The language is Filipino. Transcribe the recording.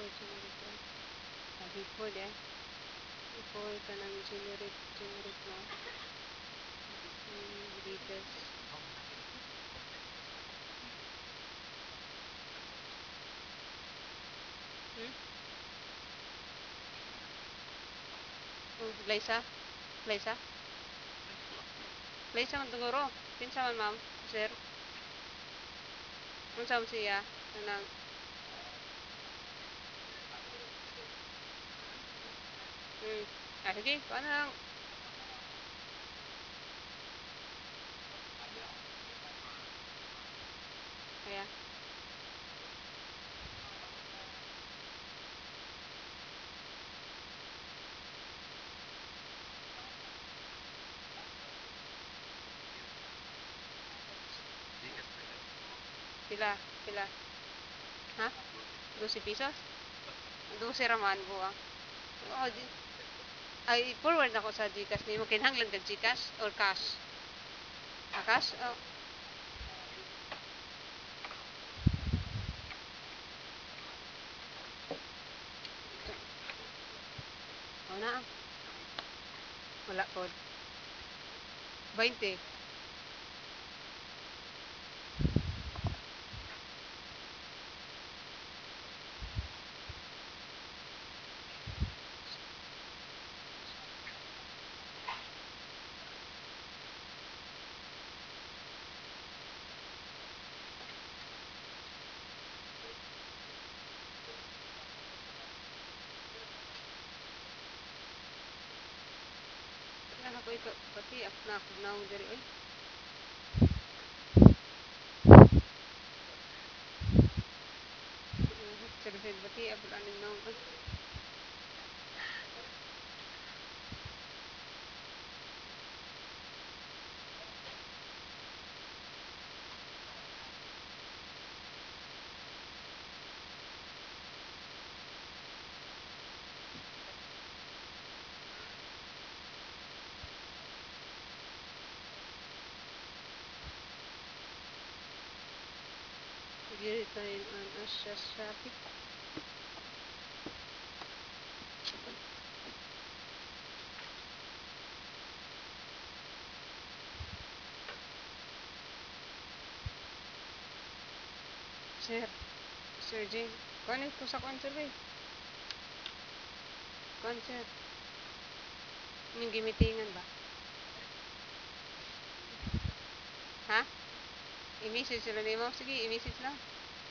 generate. Before deh. Before ka nang generate mo. Details. Liza? Liza? Liza man siguro. Kinsa man ma'am? Sir? Unsa man siya? Kanang sige, paano lang? Kaya, pila, pila. Ha? 12 pesos? 12 raman buwang. Oh, ay forward ako sa GCash nimo kinahanglan kag GCash or cash? Cash? Oh, na. Wala pod. 20. Kaya ako ito, pati na ako na diri oy. Sabihin pati ako aning naong oy. Verify on Asya Shopee. Sir, Sir Jane, kunin ko sa concert eh. Concert. Yung gimitingan ba? Ha? I-message sila nimo. Sige, i-message lang.